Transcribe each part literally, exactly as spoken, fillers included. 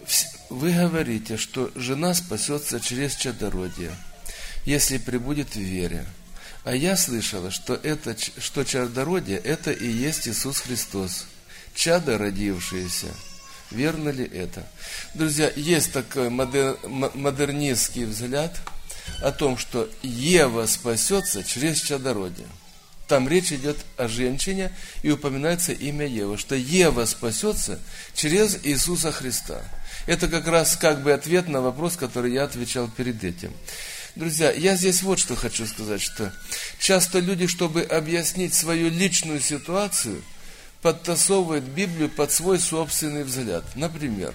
Вы говорите, что жена спасется через чадородие, если пребудет в вере. А я слышала, что, это, что чадородие – это и есть Иисус Христос, чадо родившееся. Верно ли это? Друзья, есть такой модер, модернистский взгляд о том, что Ева спасется через чадородие. Там речь идет о женщине, и упоминается имя Ева, что Ева спасется через Иисуса Христа. Это как раз как бы ответ на вопрос, который я отвечал перед этим. Друзья, я здесь вот что хочу сказать, что часто люди, чтобы объяснить свою личную ситуацию, подтасовывают Библию под свой собственный взгляд. Например,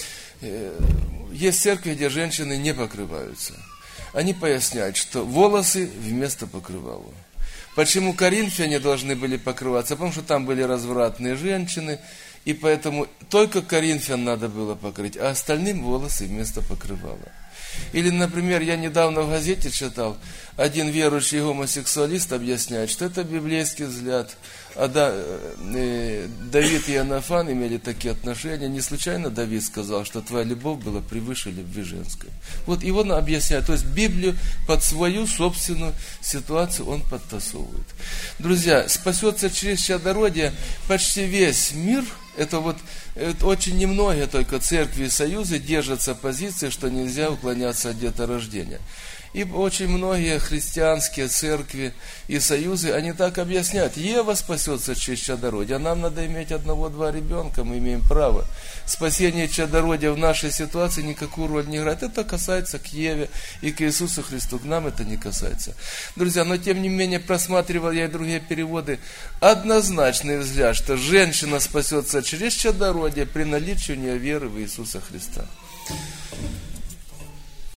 есть церкви, где женщины не покрываются. Они поясняют, что волосы вместо покрывала. Почему коринфяне должны были покрываться? Потому что там были развратные женщины, и поэтому только коринфян надо было покрыть, а остальным волосы вместо покрывала. Или, например, я недавно в газете читал, один верующий гомосексуалист объясняет, что это библейский взгляд. А да, э, Давид и Иоаннафан имели такие отношения. Не случайно Давид сказал, что твоя любовь была превыше любви женской. Вот его он объясняет. То есть Библию под свою собственную ситуацию он подтасовывает. Друзья, спасется через чадородие почти весь мир. Это вот это очень немногие только церкви и союзы держатся позиции, что нельзя уклоняться от деторождения. И очень многие христианские церкви и союзы, они так объясняют. Ева спасется через чадородие, а нам надо иметь одного-два ребенка, мы имеем право. Спасение чадородия в нашей ситуации никакую роль не играет. Это касается к Еве и к Иисусу Христу, к нам это не касается. Друзья, но тем не менее, просматривал я и другие переводы, однозначный взгляд, что женщина спасется через чадородие при наличии у нее веры в Иисуса Христа.